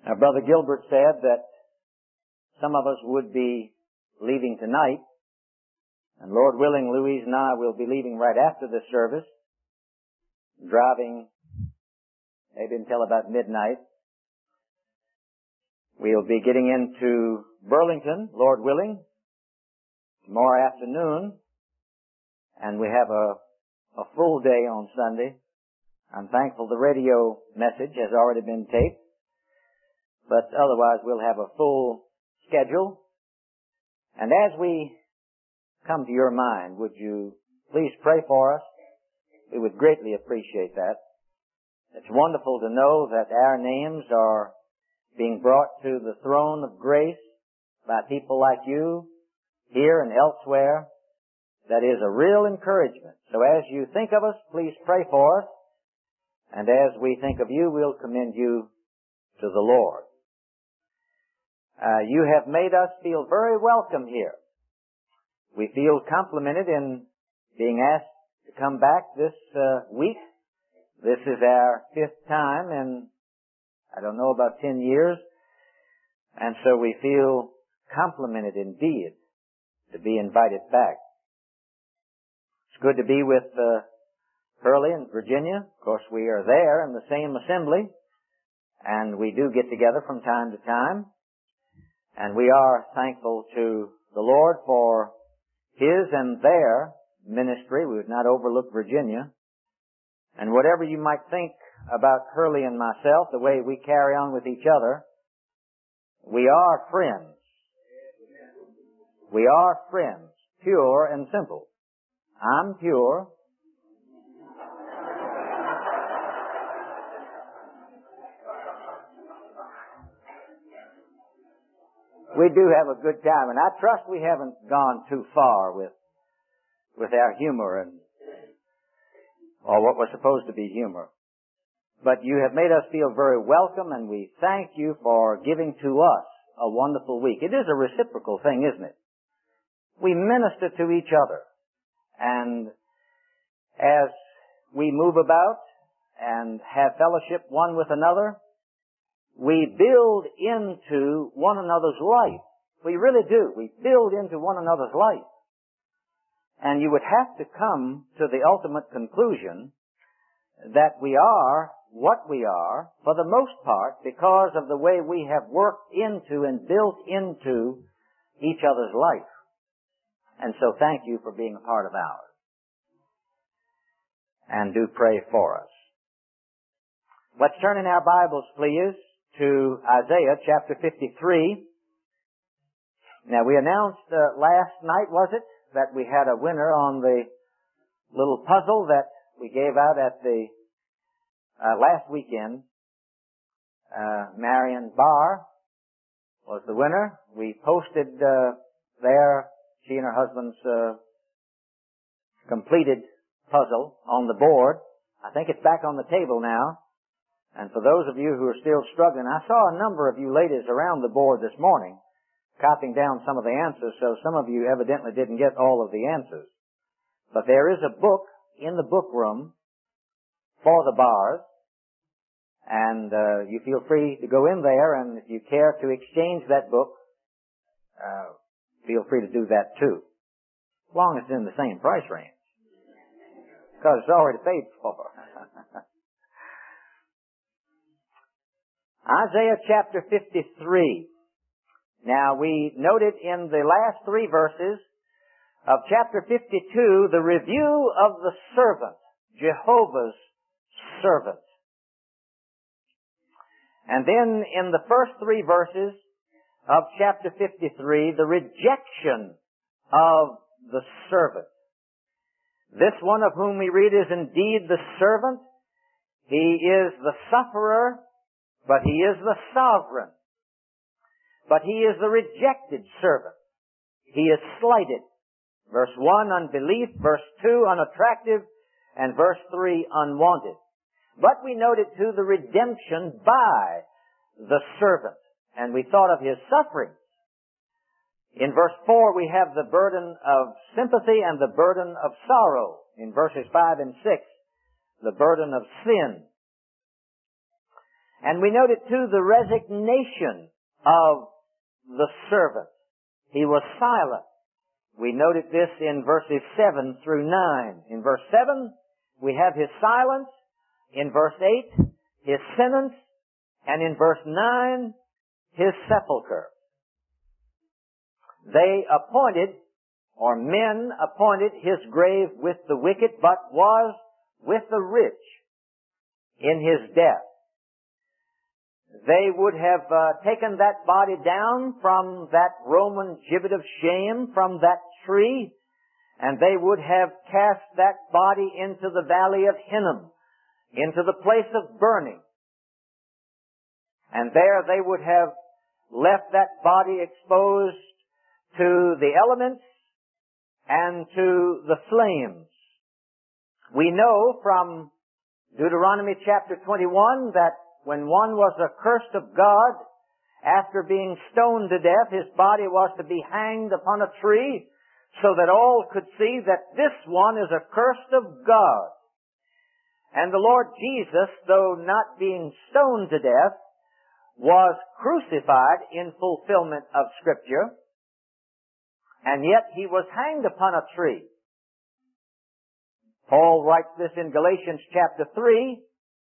Brother Gilbert said that some of us would be leaving tonight, and Lord willing, Louise and I will be leaving right after this service, driving maybe until about midnight. We'll be getting into Burlington, Lord willing, tomorrow afternoon, and we have a full day on Sunday. I'm thankful the radio message has already been taped, but otherwise we'll have a full schedule. And as we come to your mind, would you please pray for us? We would greatly appreciate that. It's wonderful to know that our names are being brought to the throne of grace by people like you here and elsewhere. That is a real encouragement. So as you think of us, please pray for us. And as we think of you, we'll commend you to the Lord. You have made us feel very welcome here. We feel complimented in being asked to come back this week. This is our 5th time in, I don't know, about 10 years. And so we feel complimented indeed to be invited back. It's good to be with Hurley in Virginia. Of course, we are there in the same assembly, and we do get together from time to time. And we are thankful to the Lord for His and their ministry. We would not overlook Virginia. And whatever you might think about Hurley and myself, the way we carry on with each other, we are friends. We are friends, pure and simple. I'm pure. We do have a good time, and I trust we haven't gone too far with our humor or what was supposed to be humor. But you have made us feel very welcome, and we thank you for giving to us a wonderful week. It is a reciprocal thing, isn't it? We minister to each other, and as we move about and have fellowship one with another, we build into one another's life. We really do. We build into one another's life. And you would have to come to the ultimate conclusion that we are what we are, for the most part, because of the way we have worked into and built into each other's life. And so thank you for being a part of ours. And do pray for us. Let's turn in our Bibles, please, to Isaiah chapter 53. Now, we announced last night, was it, that we had a winner on the little puzzle that we gave out at the last weekend. Marion Barr was the winner. We posted there she and her husband's completed puzzle on the board. I think it's back on the table now. And for those of you who are still struggling, I saw a number of you ladies around the board this morning copying down some of the answers, so some of you evidently didn't get all of the answers. But there is a book in the book room for the Barrs, and you feel free to go in there, and if you care to exchange that book, feel free to do that too, as long as it's in the same price range, because it's already paid for. Isaiah chapter 53. Now, we noted in the last 3 verses of chapter 52 the review of the servant, Jehovah's servant. And then in the first 3 verses of chapter 53, the rejection of the servant. This one of whom we read is indeed the servant. He is the sufferer, but he is the sovereign. But he is the rejected servant. He is slighted. Verse 1, unbelief. Verse 2, unattractive. And verse 3, unwanted. But we noted too the redemption by the servant. And we thought of his sufferings. In verse 4, we have the burden of sympathy and the burden of sorrow. In verses 5 and 6, the burden of sin. And we noted too the resignation of the servant. He was silent. We noted this in verses 7 through 9. In verse 7, we have his silence. In verse 8, his sentence. And in verse 9, his sepulcher. They appointed, or men appointed, his grave with the wicked, but was with the rich in his death. They would have taken that body down from that Roman gibbet of shame, from that tree, and they would have cast that body into the valley of Hinnom, into the place of burning. And there they would have left that body exposed to the elements and to the flames. We know from Deuteronomy chapter 21 that when one was accursed of God, after being stoned to death, his body was to be hanged upon a tree so that all could see that this one is accursed of God. And the Lord Jesus, though not being stoned to death, was crucified in fulfillment of Scripture, and yet he was hanged upon a tree. Paul writes this in Galatians chapter 3.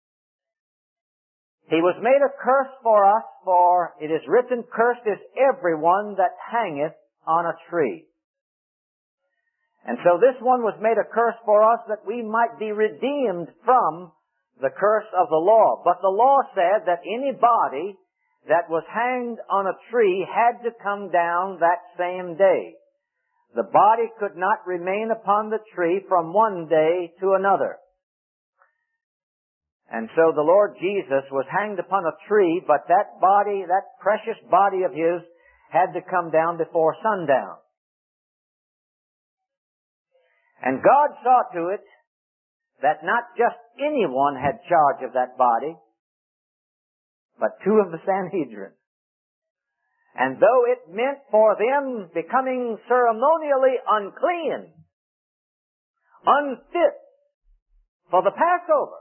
He was made a curse for us, for it is written, cursed is everyone that hangeth on a tree. And so this one was made a curse for us that we might be redeemed from the curse of the law. But the law said that any body that was hanged on a tree had to come down that same day. The body could not remain upon the tree from one day to another. And so the Lord Jesus was hanged upon a tree, but that body, that precious body of his, had to come down before sundown. And God saw to it that not just anyone had charge of that body, but two of the Sanhedrin. And though it meant for them becoming ceremonially unclean, unfit for the Passover,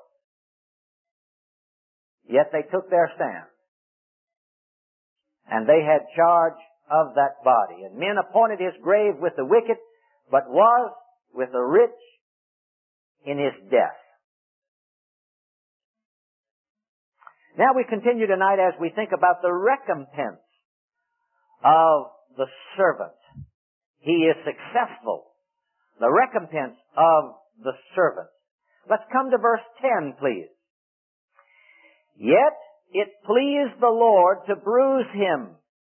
yet they took their stand. And they had charge of that body. And men appointed his grave with the wicked, but was with the rich in his death. Now we continue tonight as we think about the recompense of the servant. He is successful. The recompense of the servant. Let's come to verse 10, please. Yet it pleased the Lord to bruise him.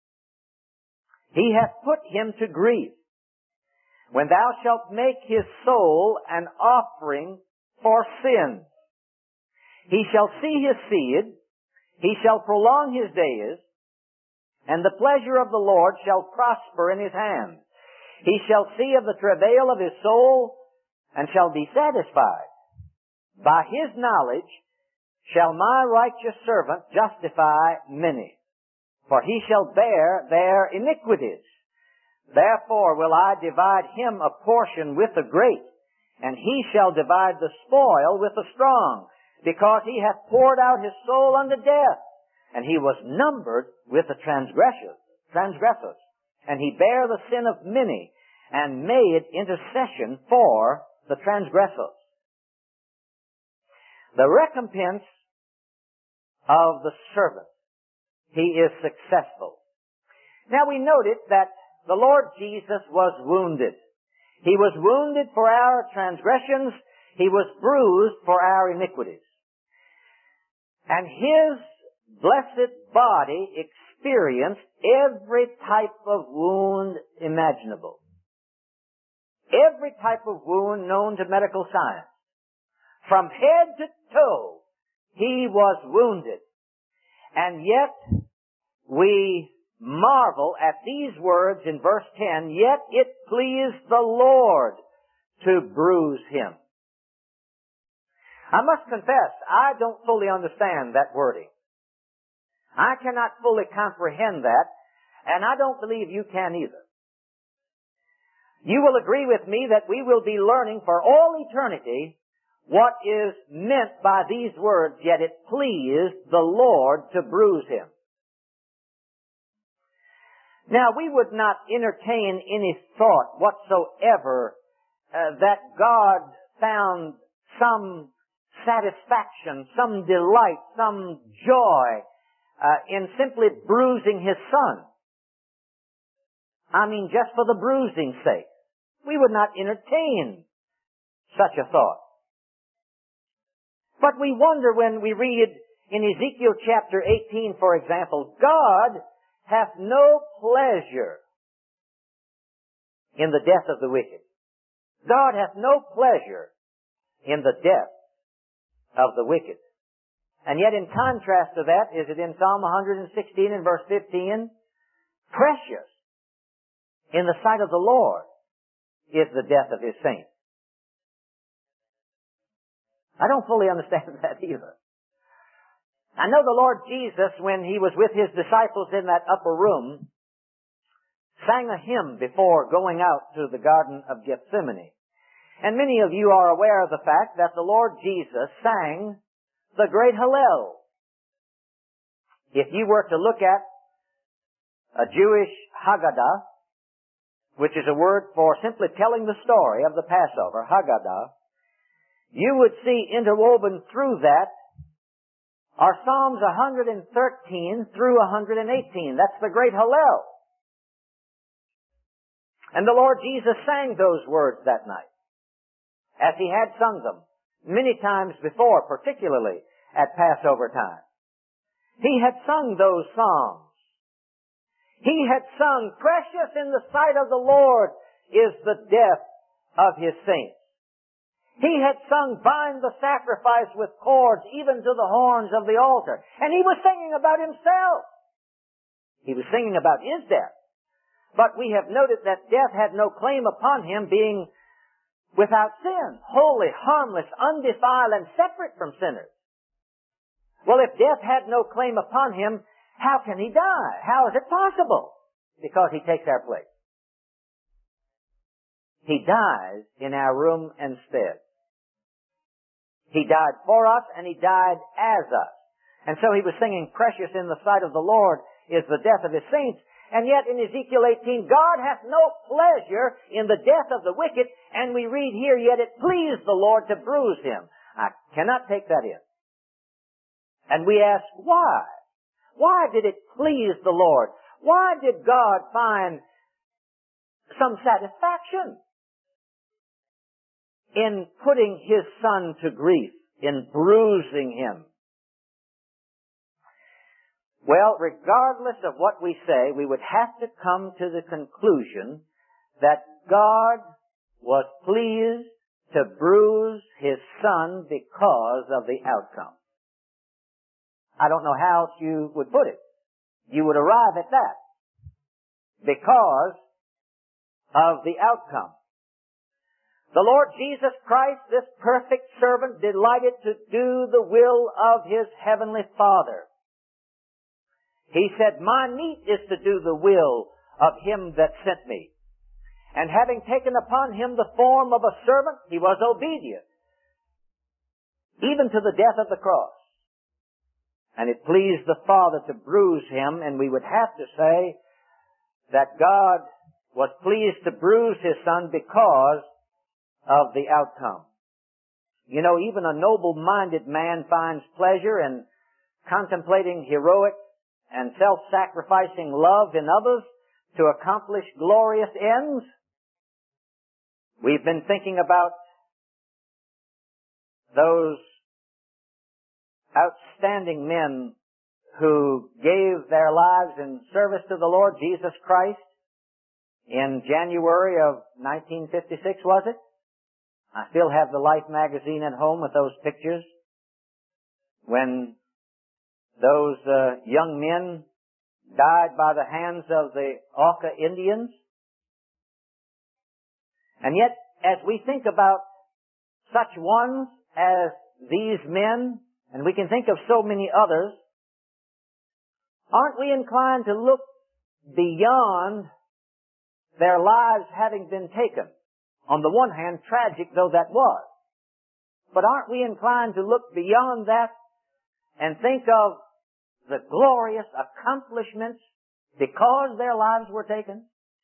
He hath put him to grief. When thou shalt make his soul an offering for sin, he shall see his seed, he shall prolong his days, and the pleasure of the Lord shall prosper in his hand. He shall see of the travail of his soul, and shall be satisfied. By his knowledge shall my righteous servant justify many, for he shall bear their iniquities. Therefore will I divide him a portion with the great, and he shall divide the spoil with the strong, because he hath poured out his soul unto death, and he was numbered with the transgressors. And he bare the sin of many, and made intercession for the transgressors. The recompense of the servant. He is successful. Now we noted that the Lord Jesus was wounded. He was wounded for our transgressions. He was bruised for our iniquities. And his blessed body experienced every type of wound imaginable. Every type of wound known to medical science. From head to toe, he was wounded. And yet, we marvel at these words in verse 10, yet it pleased the Lord to bruise him. I must confess, I don't fully understand that wording. I cannot fully comprehend that, and I don't believe you can either. You will agree with me that we will be learning for all eternity what is meant by these words, yet it pleased the Lord to bruise him. Now, we would not entertain any thought whatsoever that God found some satisfaction, some delight, some joy in simply bruising his Son. I mean, just for the bruising's sake. We would not entertain such a thought. But we wonder when we read in Ezekiel chapter 18, for example, God hath no pleasure in the death of the wicked. God hath no pleasure in the death of the wicked. And yet in contrast to that, is it in Psalm 116 and verse 15? Precious in the sight of the Lord is the death of his saints. I don't fully understand that either. I know the Lord Jesus, when he was with his disciples in that upper room, sang a hymn before going out to the Garden of Gethsemane. And many of you are aware of the fact that the Lord Jesus sang the great Hallel. If you were to look at a Jewish Haggadah, which is a word for simply telling the story of the Passover, Haggadah, you would see interwoven through that are Psalms 113 through 118. That's the great Hallel. And the Lord Jesus sang those words that night, as he had sung them many times before, particularly at Passover time. He had sung those songs. He had sung, precious in the sight of the Lord is the death of his saints. He had sung, bind the sacrifice with cords, even to the horns of the altar. And he was singing about himself. He was singing about his death. But we have noted that death had no claim upon him, being without sin, holy, harmless, undefiled, and separate from sinners. Well, if death had no claim upon him, how can he die? How is it possible? Because he takes our place. He dies in our room instead. He died for us, and he died as us. And so he was singing, precious in the sight of the Lord is the death of his saints. And yet in Ezekiel 18, God hath no pleasure in the death of the wicked, and we read here, yet it pleased the Lord to bruise him. I cannot take that in. And we ask, why? Why did it please the Lord? Why did God find some satisfaction in putting his Son to grief, in bruising him? Well, regardless of what we say, we would have to come to the conclusion that God was pleased to bruise his Son because of the outcome. I don't know how else you would put it. You would arrive at that. Because of the outcome. The Lord Jesus Christ, this perfect servant, delighted to do the will of his heavenly Father. He said, my meat is to do the will of him that sent me. And having taken upon him the form of a servant, he was obedient, even to the death of the cross. And it pleased the Father to bruise him, and we would have to say that God was pleased to bruise his Son because of the outcome. You know, even a noble-minded man finds pleasure in contemplating heroic and self-sacrificing love in others to accomplish glorious ends. We've been thinking about those outstanding men who gave their lives in service to the Lord Jesus Christ in January of 1956, was it? I still have the Life magazine at home with those pictures when those young men died by the hands of the Auca Indians. And yet, as we think about such ones as these men, and we can think of so many others, aren't we inclined to look beyond their lives having been taken? On the one hand, tragic though that was. But aren't we inclined to look beyond that and think of the glorious accomplishments because their lives were taken?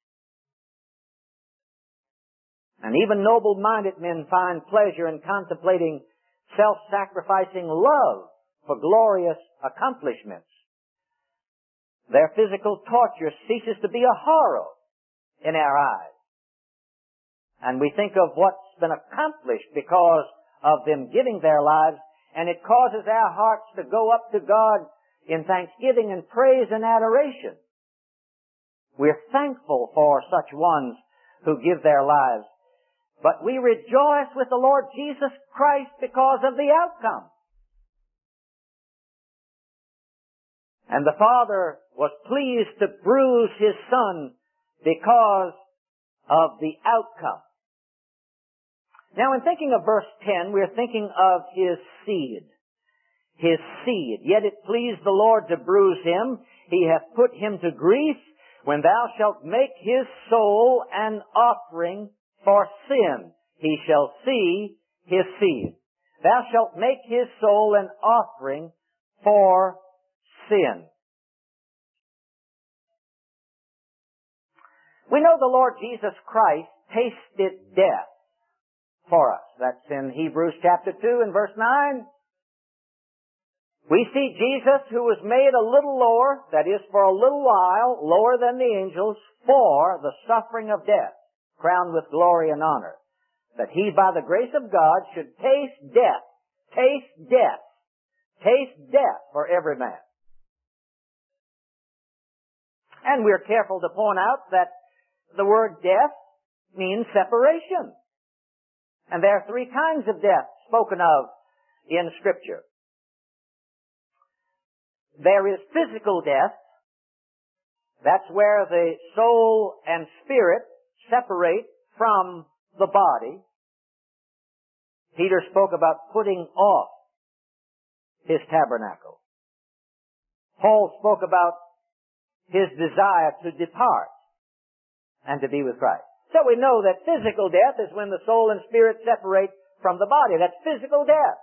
And even noble-minded men find pleasure in contemplating self-sacrificing love for glorious accomplishments. Their physical torture ceases to be a horror in our eyes. And we think of what's been accomplished because of them giving their lives, and it causes our hearts to go up to God in thanksgiving and praise and adoration. We're thankful for such ones who give their lives. But we rejoice with the Lord Jesus Christ because of the outcome. And the Father was pleased to bruise His Son because of the outcome. Now, in thinking of verse 10, we're thinking of His seed. His seed. Yet it pleased the Lord to bruise Him. He hath put Him to grief when thou shalt make His soul an offering for sin. He shall see His seed. Thou shalt make His soul an offering for sin. We know the Lord Jesus Christ tasted death for us. That's in Hebrews chapter 2 and verse 9. We see Jesus, who was made a little lower, that is, for a little while, lower than the angels, for the suffering of death, crowned with glory and honor, that He, by the grace of God, should taste death for every man. And we're careful to point out that the word death means separation. And there are three kinds of death spoken of in Scripture. There is physical death. That's where the soul and spirit separate from the body. Peter spoke about putting off his tabernacle. Paul spoke about his desire to depart and to be with Christ. So we know that physical death is when the soul and spirit separate from the body. That's physical death.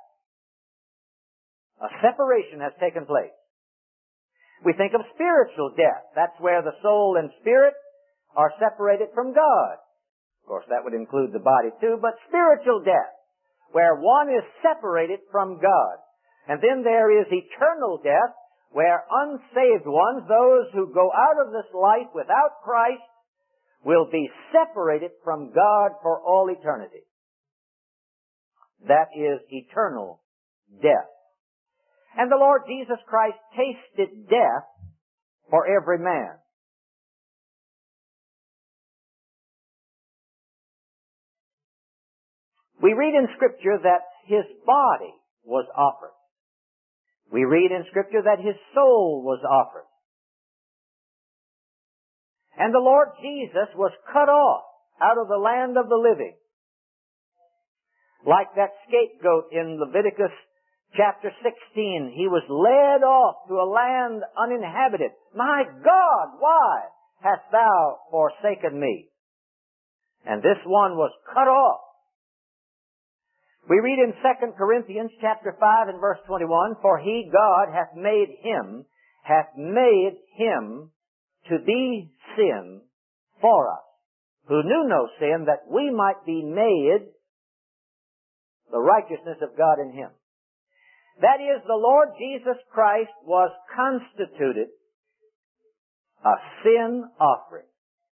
A separation has taken place. We think of spiritual death. That's where the soul and spirit are separated from God. Of course, that would include the body too, but spiritual death, where one is separated from God. And then there is eternal death, where unsaved ones, those who go out of this life without Christ, will be separated from God for all eternity. That is eternal death. And the Lord Jesus Christ tasted death for every man. We read in Scripture that His body was offered. We read in Scripture that His soul was offered. And the Lord Jesus was cut off out of the land of the living. Like that scapegoat in Leviticus chapter 16, He was led off to a land uninhabited. My God, why hast thou forsaken me? And this one was cut off. We read in 2 Corinthians chapter 5 and verse 21, for He, God, hath made Him to be sin for us, who knew no sin, that we might be made the righteousness of God in Him. That is, the Lord Jesus Christ was constituted a sin offering.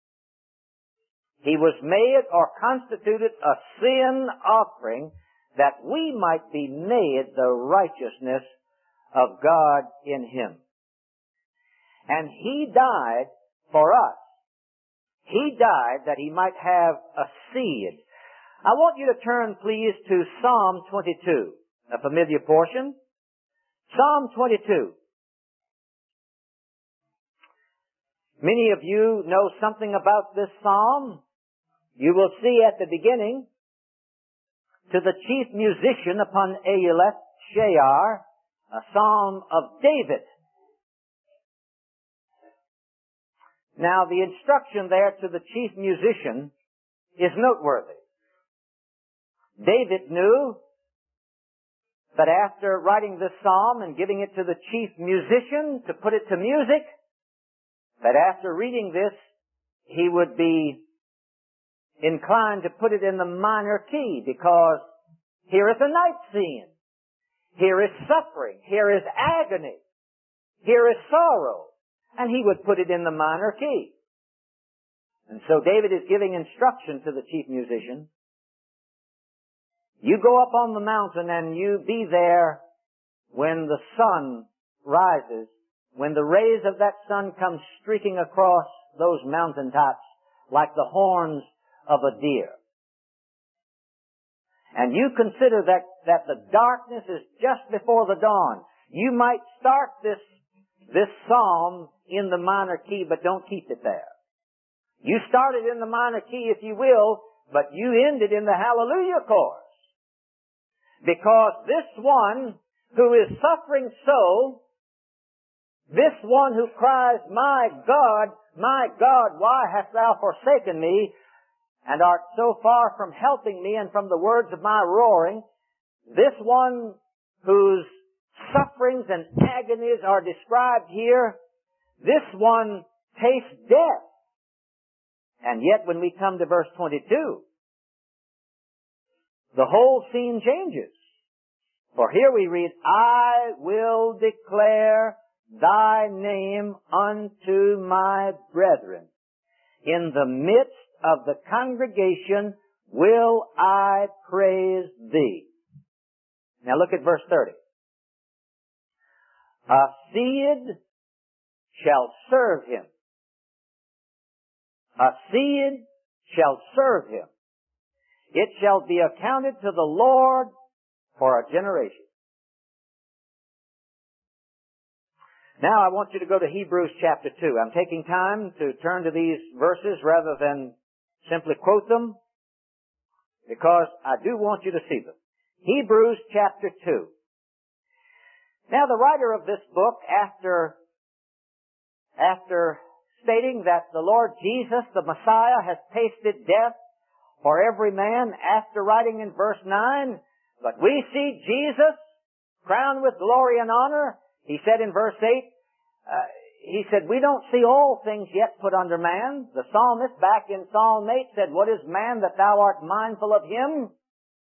He was made or constituted a sin offering that we might be made the righteousness of God in Him. And He died for us. He died that He might have a seed. I want you to turn, please, to Psalm 22, a familiar portion. Psalm 22. Many of you know something about this psalm. You will see at the beginning, to the chief musician upon Aeleth Shear, a psalm of David. Now, the instruction there to the chief musician is noteworthy. David knew But after writing this psalm and giving it to the chief musician to put it to music, that after reading this, he would be inclined to put it in the minor key, because here is a night scene. Here is suffering. Here is agony. Here is sorrow. And he would put it in the minor key. And so David is giving instruction to the chief musician. You go up on the mountain and you be there when the sun rises, when the rays of that sun come streaking across those mountain tops like the horns of a deer. And you consider that the darkness is just before the dawn. You might start this psalm in the minor key, but don't keep it there. You start it in the minor key, if you will, but you end it in the hallelujah chorus. Because this one who is suffering so, this one who cries, my God, why hast thou forsaken me, and art so far from helping me and from the words of my roaring, this one whose sufferings and agonies are described here, this one tastes death. And yet when we come to verse 22, the whole scene changes. For here we read, I will declare thy name unto my brethren. In the midst of the congregation will I praise thee. Now look at verse 30. A seed shall serve him. A seed shall serve him. It shall be accounted to the Lord for a generation. Now I want you to go to Hebrews chapter 2. I'm taking time to turn to these verses rather than simply quote them, because I do want you to see them. Hebrews chapter 2. Now the writer of this book, after stating that the Lord Jesus, the Messiah, has tasted death for every man, after writing in verse 9, but we see Jesus crowned with glory and honor, he said in verse 8, he said, we don't see all things yet put under man. The psalmist back in Psalm 8 said, what is man that thou art mindful of him?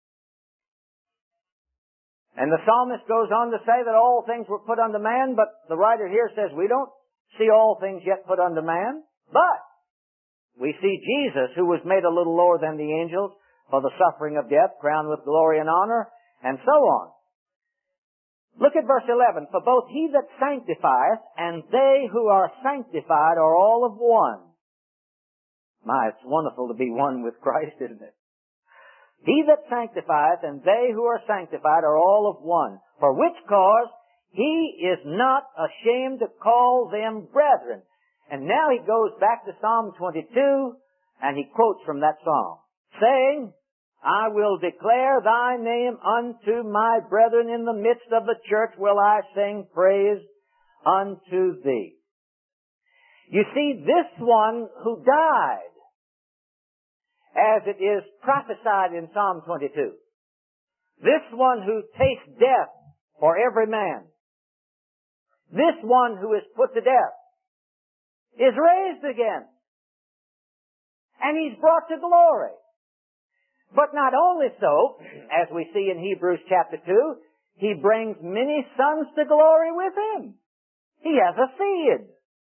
And the psalmist goes on to say that all things were put under man, but the writer here says we don't see all things yet put under man, but we see Jesus, who was made a little lower than the angels for the suffering of death, crowned with glory and honor, and so on. Look at verse 11. For both he that sanctifieth and they who are sanctified are all of one. My, it's wonderful to be one with Christ, isn't it? He that sanctifieth and they who are sanctified are all of one. For which cause he is not ashamed to call them brethren. And now he goes back to Psalm 22 and he quotes from that psalm, saying, I will declare thy name unto my brethren, in the midst of the church will I sing praise unto thee. You see, this one who died, as it is prophesied in Psalm 22, this one who tastes death for every man, this one who is put to death, is raised again. And he's brought to glory. But not only so, as we see in Hebrews chapter 2, he brings many sons to glory with him. He has a seed.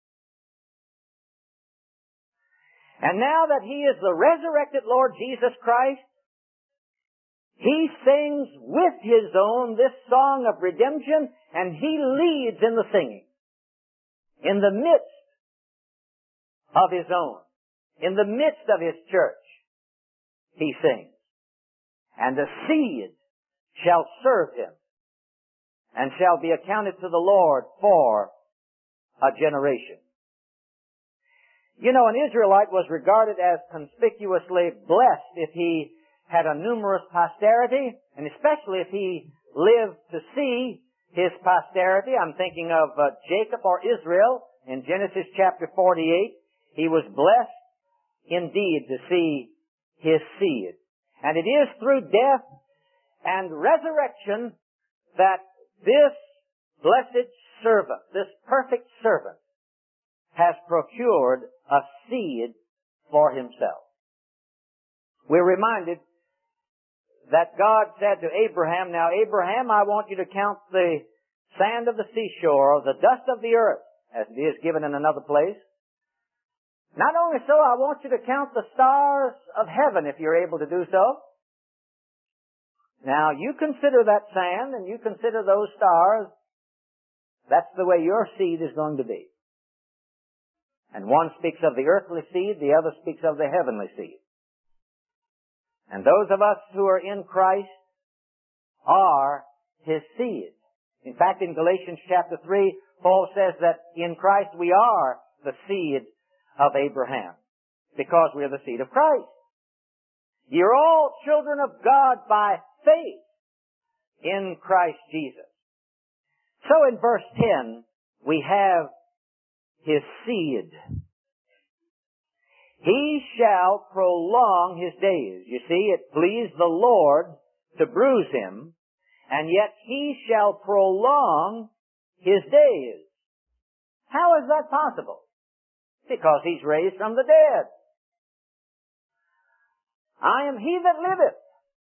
And now that he is the resurrected Lord Jesus Christ, he sings with his own this song of redemption, and he leads in the singing. In the midst of his own, in the midst of his church, he sings. And the seed shall serve him, and shall be accounted to the Lord for a generation. You know, an Israelite was regarded as conspicuously blessed if he had a numerous posterity, and especially if he lived to see his posterity. I'm thinking of Jacob or Israel in Genesis chapter 48. He was blessed indeed to see his seed. And it is through death and resurrection that this blessed servant, this perfect servant, has procured a seed for himself. We're reminded that God said to Abraham, "Now Abraham, I want you to count the sand of the seashore, or the dust of the earth," as it is given in another place. "Not only so, I want you to count the stars of heaven, if you're able to do so." Now, you consider that sand, and you consider those stars. That's the way your seed is going to be. And one speaks of the earthly seed, the other speaks of the heavenly seed. And those of us who are in Christ are His seed. In fact, in Galatians chapter 3, Paul says that in Christ we are the seed of Abraham, because we are the seed of Christ. You're all children of God by faith in Christ Jesus. So in verse 10, we have His seed. He shall prolong his days. You see, it pleased the Lord to bruise him, and yet He shall prolong his days. How is that possible? Because He's raised from the dead. I am He that liveth.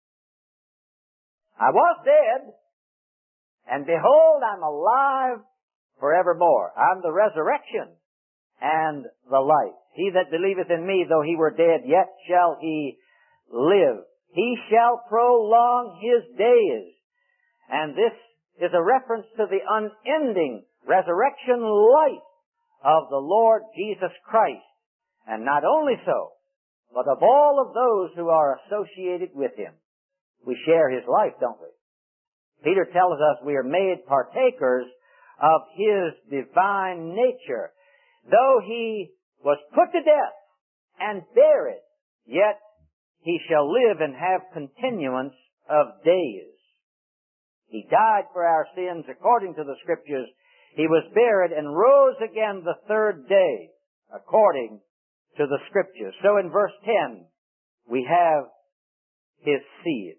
I was dead, and behold, I'm alive forevermore. I'm the resurrection and the life. He that believeth in me, though he were dead, yet shall he live. He shall prolong his days. And this is a reference to the unending resurrection life of the Lord Jesus Christ. And not only so, but of all of those who are associated with Him. We share His life, don't we? Peter tells us we are made partakers of His divine nature. Though He was put to death and buried, yet He shall live and have continuance of days. He died for our sins according to the Scriptures. He was buried and rose again the third day according to the Scriptures. So in verse 10, we have His seed.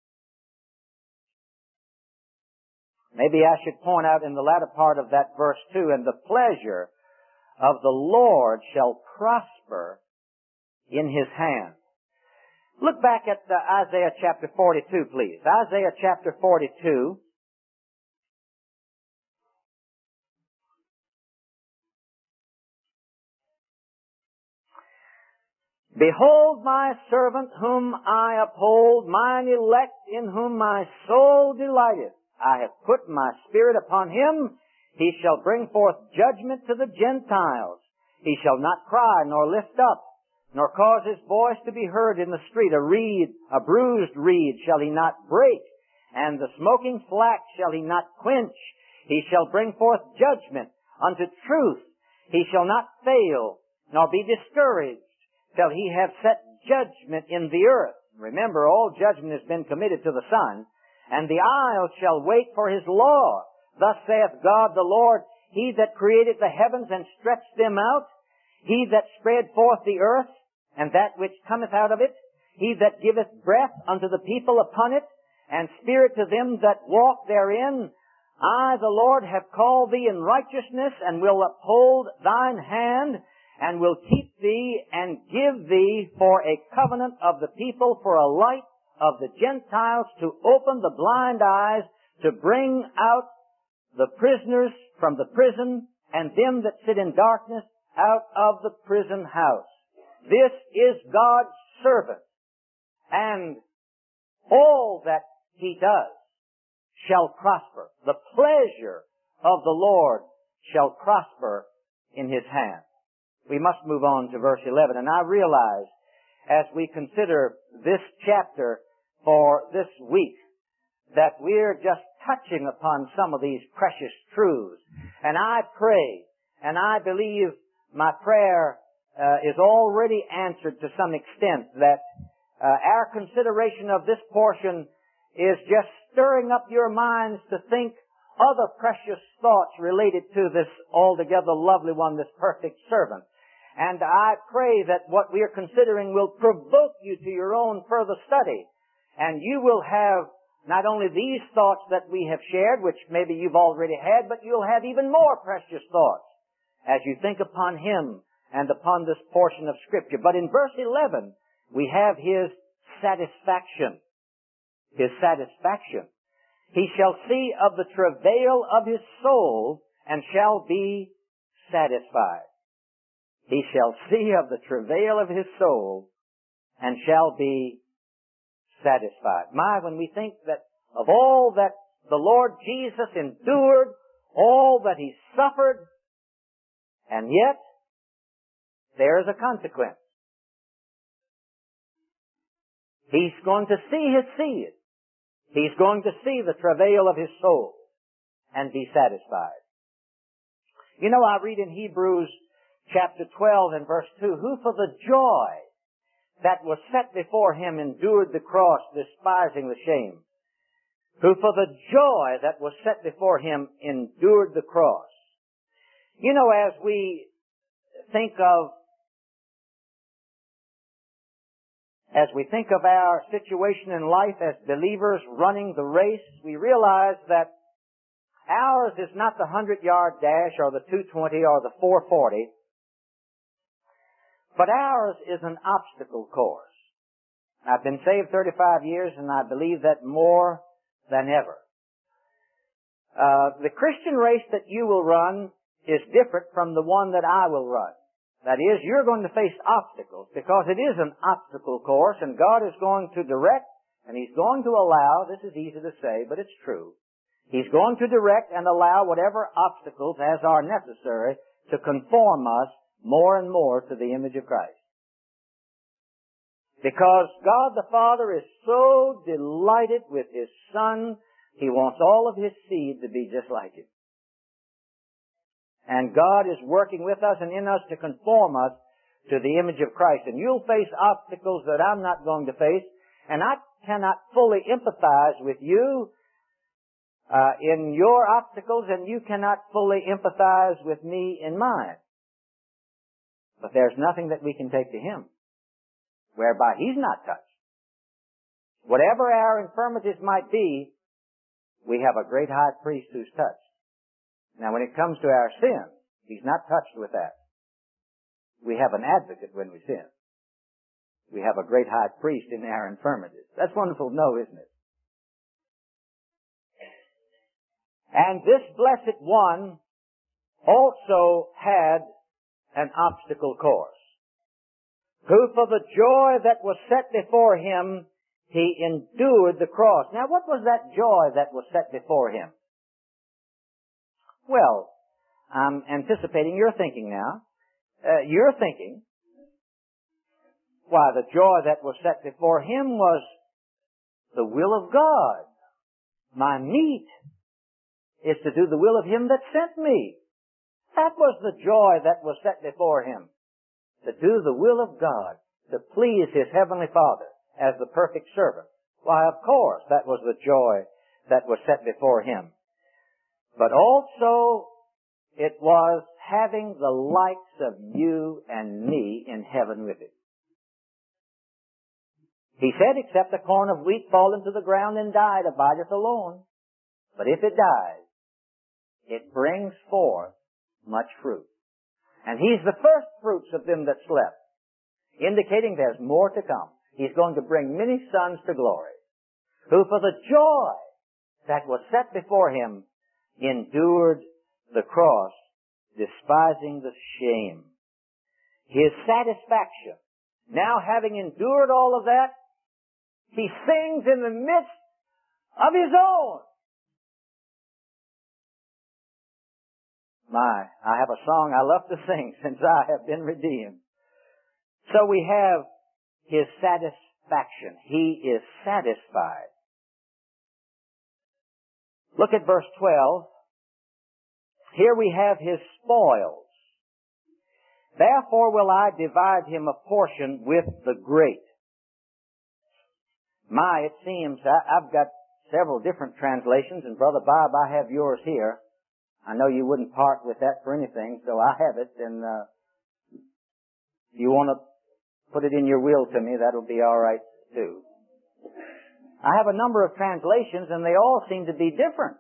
Maybe I should point out in the latter part of that verse 2, "And the pleasure of the Lord shall prosper in His hand." Look back at Isaiah chapter 42, please. Isaiah chapter 42. "Behold my servant whom I uphold, mine elect in whom my soul delighteth. I have put my spirit upon him. He shall bring forth judgment to the Gentiles. He shall not cry nor lift up, nor cause his voice to be heard in the street. A bruised reed shall he not break, and the smoking flax shall he not quench. He shall bring forth judgment unto truth. He shall not fail, nor be discouraged, till he have set judgment in the earth." Remember, all judgment has been committed to the Son. "And the isles shall wait for His law. Thus saith God the Lord, He that created the heavens and stretched them out, He that spread forth the earth, and that which cometh out of it, He that giveth breath unto the people upon it, and spirit to them that walk therein. I, the Lord, have called thee in righteousness, and will uphold thine hand, and will keep thee, and give thee for a covenant of the people, for a light of the Gentiles, to open the blind eyes, to bring out the prisoners from the prison, and them that sit in darkness out of the prison house." This is God's servant, and all that He does shall prosper. The pleasure of the Lord shall prosper in His hand. We must move on to verse 11, and I realize as we consider this chapter for this week that we're just touching upon some of these precious truths. And I pray, and I believe my prayer is already answered to some extent, that our consideration of this portion is just stirring up your minds to think other precious thoughts related to this altogether lovely one, this perfect servant. And I pray that what we are considering will provoke you to your own further study, and you will have not only these thoughts that we have shared, which maybe you've already had, but you'll have even more precious thoughts as you think upon Him and upon this portion of Scripture. But in verse 11, we have His satisfaction. His satisfaction. He shall see of the travail of His soul and shall be satisfied. He shall see of the travail of His soul and shall be satisfied. When we think that of all that the Lord Jesus endured, all that He suffered, and yet there is a consequence. He's going to see His seed. He's going to see the travail of His soul and be satisfied. You know, I read in Hebrews chapter 12 and verse 2, who for the joy that was set before Him endured the cross, despising the shame. Who for the joy that was set before Him endured the cross. You know, as we think of our situation in life as believers running the race, we realize that ours is not the 100-yard dash or the 220 or the 440, but ours is an obstacle course. I've been saved 35 years, and I believe that more than ever. The Christian race that you will run is different from the one that I will run. That is, you're going to face obstacles because it is an obstacle course, and God is going to direct, and He's going to allow, this is easy to say, but it's true, He's going to direct and allow whatever obstacles as are necessary to conform us more and more to the image of Christ. Because God the Father is so delighted with His Son, He wants all of His seed to be just like Him. And God is working with us and in us to conform us to the image of Christ. And you'll face obstacles that I'm not going to face, and I cannot fully empathize with you in your obstacles, and you cannot fully empathize with me in mine. But there's nothing that we can take to Him whereby He's not touched. Whatever our infirmities might be, we have a great high priest who's touched. Now, when it comes to our sin, He's not touched with that. We have an advocate when we sin. We have a great high priest in our infirmities. That's wonderful to know, isn't it? And this blessed one also had an obstacle course, who for the joy that was set before Him, He endured the cross. Now, what was that joy that was set before Him? Well, I'm anticipating your thinking now. You're thinking, why, the joy that was set before Him was the will of God. My meat is to do the will of Him that sent me. That was the joy that was set before Him. To do the will of God, to please His Heavenly Father as the perfect servant. Why, of course, that was the joy that was set before Him. But also, it was having the likes of you and me in heaven with Him. He said, except a corn of wheat fall into the ground and die, it abideth alone. But if it dies, it brings forth much fruit. And He's the first fruits of them that slept, indicating there's more to come. He's going to bring many sons to glory, who for the joy that was set before Him endured the cross, despising the shame. His satisfaction. Now, having endured all of that, He sings in the midst of His own. I have a song I love to sing, since I have been redeemed. So we have His satisfaction. He is satisfied. Look at verse 12. Here we have His spoils. Therefore will I divide Him a portion with the great. It seems, I've got several different translations, and Brother Bob, I have yours here. I know you wouldn't part with that for anything, so I have it, and if you want to put it in your will to me, that'll be all right too. I have a number of translations and they all seem to be different.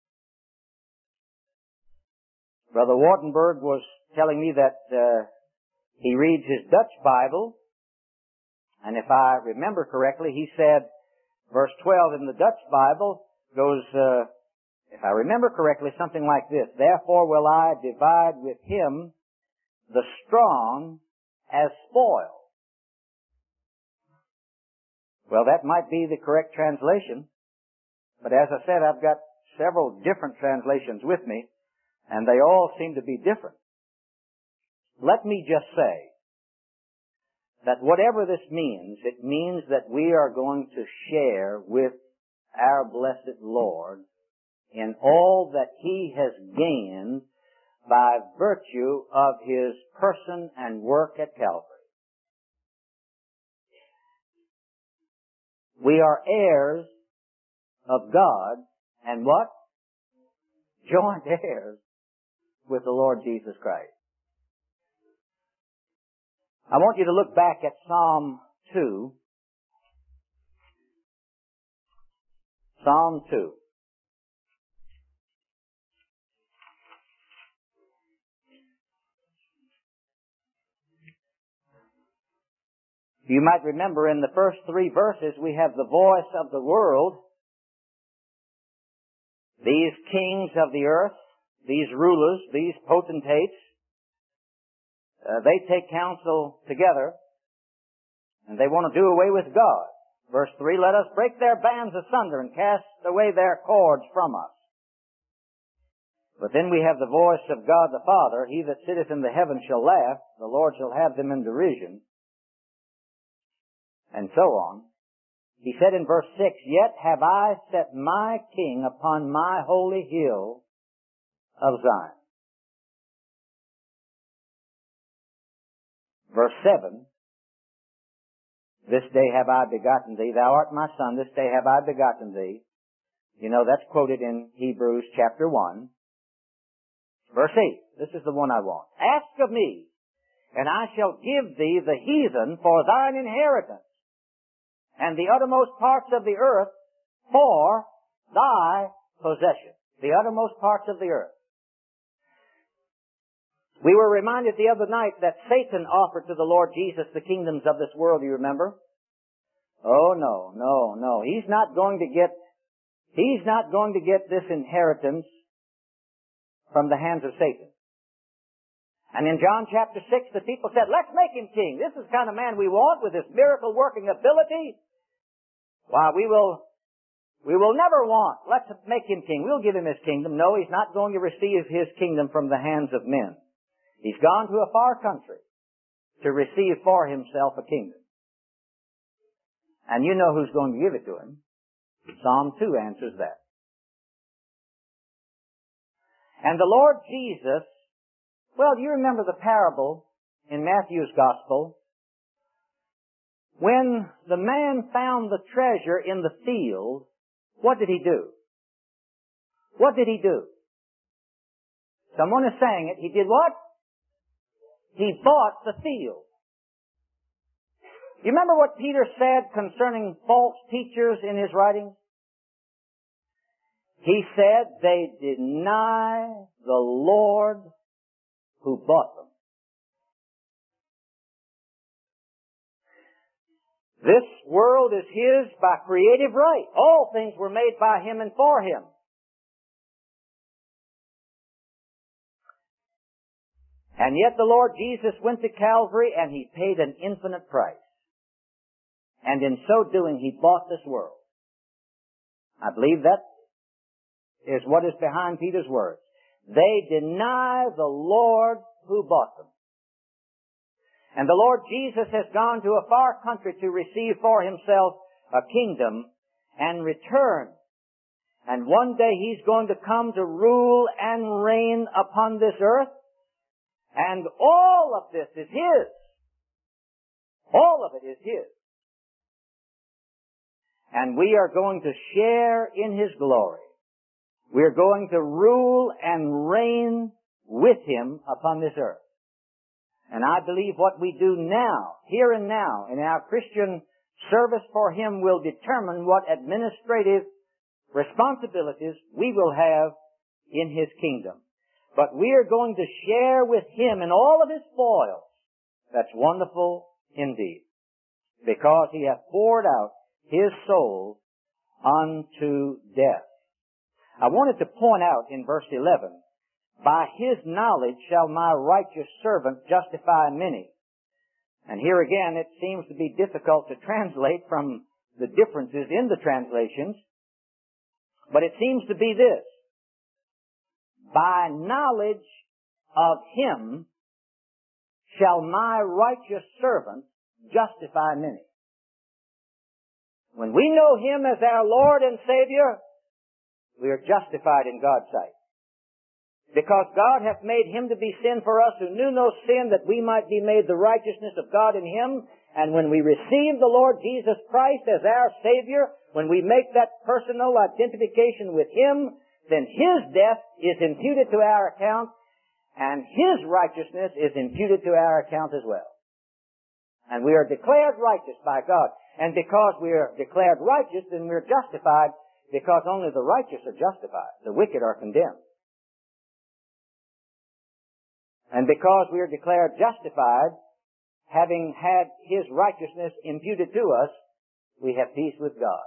Brother Wartenberg was telling me that he reads his Dutch Bible, and if I remember correctly, he said verse 12 in the Dutch Bible goes, if I remember correctly, something like this: "Therefore will I divide with him the strong as spoil." Well, that might be the correct translation, but as I said, I've got several different translations with me, and they all seem to be different. Let me just say that whatever this means, it means that we are going to share with our blessed Lord in all that He has gained by virtue of His person and work at Calvary. We are heirs of God, and what? Joint heirs with the Lord Jesus Christ. I want you to look back at Psalm 2. Psalm 2. You might remember in the first 3 verses we have the voice of the world. These kings of the earth, these rulers, these potentates, they take counsel together and they want to do away with God. Verse 3, "Let us break their bands asunder and cast away their cords from us." But then we have the voice of God the Father. "He that sitteth in the heavens shall laugh, the Lord shall have them in derision." And so on. He said in verse 6, "Yet have I set my king upon my holy hill of Zion." Verse 7, "This day have I begotten thee, thou art my son, this day have I begotten thee." You know, that's quoted in Hebrews chapter 1. Verse 8, this is the one I want. "Ask of me, and I shall give thee the heathen for thine inheritance, and the uttermost parts of the earth for thy possession." The uttermost parts of the earth. We were reminded the other night that Satan offered to the Lord Jesus the kingdoms of this world, you remember? Oh, no. He's not going to get this inheritance from the hands of Satan. And in John chapter 6, the people said, "Let's make him king. This is the kind of man we want with this miracle working ability. Why, we will never want. Let's make him king. We'll give him his kingdom." No, he's not going to receive his kingdom from the hands of men. He's gone to a far country to receive for himself a kingdom. And you know who's going to give it to him. Psalm 2 answers that. And the Lord Jesus, well, do you remember the parable in Matthew's Gospel? When the man found the treasure in the field, what did he do? What did he do? Someone is saying it. He did what? He bought the field. You remember what Peter said concerning false teachers in his writings? He said they deny the Lord who bought them. This world is His by creative right. All things were made by Him and for Him. And yet the Lord Jesus went to Calvary and He paid an infinite price. And in so doing, He bought this world. I believe that is what is behind Peter's words. They deny the Lord who bought them. And the Lord Jesus has gone to a far country to receive for Himself a kingdom and return. And one day He's going to come to rule and reign upon this earth. And all of this is His. All of it is His. And we are going to share in His glory. We are going to rule and reign with Him upon this earth. And I believe what we do now, here and now, in our Christian Service for Him will determine what administrative responsibilities we will have in His kingdom. But we are going to share with Him in all of His spoils. That's wonderful indeed, because He hath poured out His soul unto death. I wanted to point out in verse 11, by His knowledge shall my righteous servant justify many. And here again it seems to be difficult to translate from the differences in the translations, but it seems to be this: by knowledge of Him shall my righteous servant justify many. When we know Him as our Lord and Savior, we are justified in God's sight. Because God hath made Him to be sin for us who knew no sin, that we might be made the righteousness of God in Him. And when we receive the Lord Jesus Christ as our Savior, when we make that personal identification with Him, then His death is imputed to our account, and His righteousness is imputed to our account as well. And we are declared righteous by God. And because we are declared righteous, then we are justified, because only the righteous are justified. The wicked are condemned. And because we are declared justified, having had His righteousness imputed to us, we have peace with God.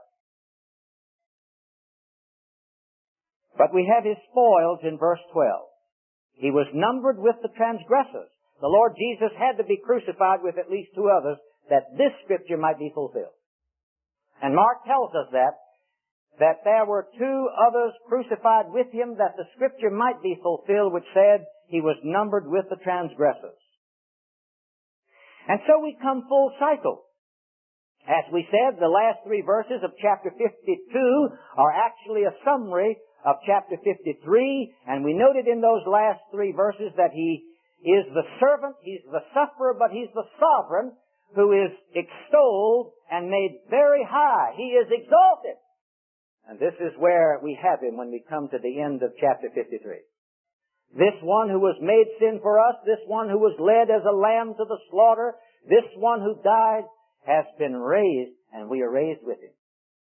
But we have His spoils in verse 12. He was numbered with the transgressors. The Lord Jesus had to be crucified with at least two others, that this scripture might be fulfilled. And Mark tells us that there were two others crucified with Him, that the scripture might be fulfilled, which said, He was numbered with the transgressors. And so we come full cycle. As we said, the last three verses of chapter 52 are actually a summary of chapter 53, and we noted in those last three verses that He is the servant, He's the sufferer, but He's the sovereign, who is extolled and made very high. He is exalted. And this is where we have Him when we come to the end of chapter 53. This one who was made sin for us, this one who was led as a lamb to the slaughter, this one who died, has been raised, and we are raised with Him.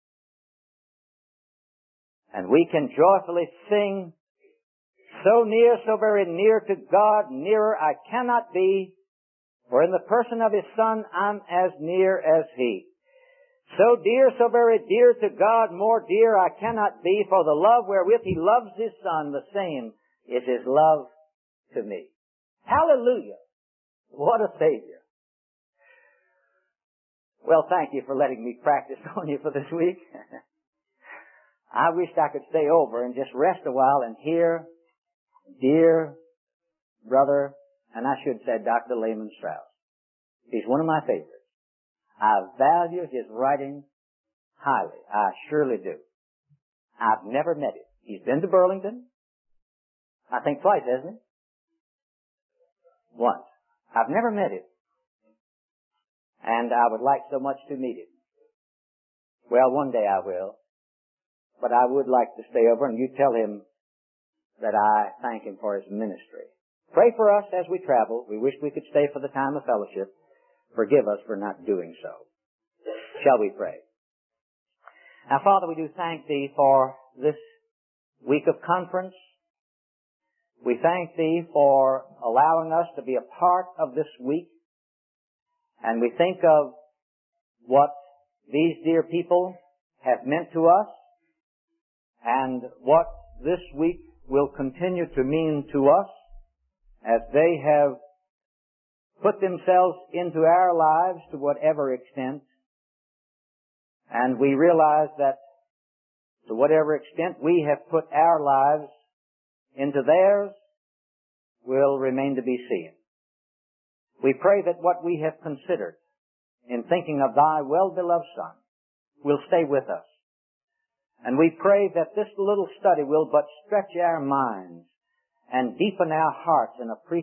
And we can joyfully sing, so near, so very near to God, nearer I cannot be, for in the person of His Son I'm as near as He. So dear, so very dear to God, more dear I cannot be, for the love wherewith He loves His Son, the same is His love to me. Hallelujah! What a Savior. Well, thank you for letting me practice on you for this week. I wished I could stay over and just rest a while and hear dear brother, and I should say Dr. Lehman Strauss. He's one of my favorites. I value his writing highly. I surely do. I've never met him. He's been to Burlington. I think twice, hasn't he? Once. I've never met him. And I would like so much to meet him. Well, one day I will. But I would like to stay over, and you tell him that I thank him for his ministry. Pray for us as we travel. We wish we could stay for the time of fellowship. Forgive us for not doing so. Shall we pray? Now, Father, we do thank Thee for this week of conference. We thank Thee for allowing us to be a part of this week. And we think of what these dear people have meant to us and what this week will continue to mean to us as they have put themselves into our lives to whatever extent. And we realize that to whatever extent we have put our lives into theirs will remain to be seen. We pray that what we have considered in thinking of Thy well-beloved Son will stay with us. And we pray that this little study will but stretch our minds and deepen our hearts in appreciation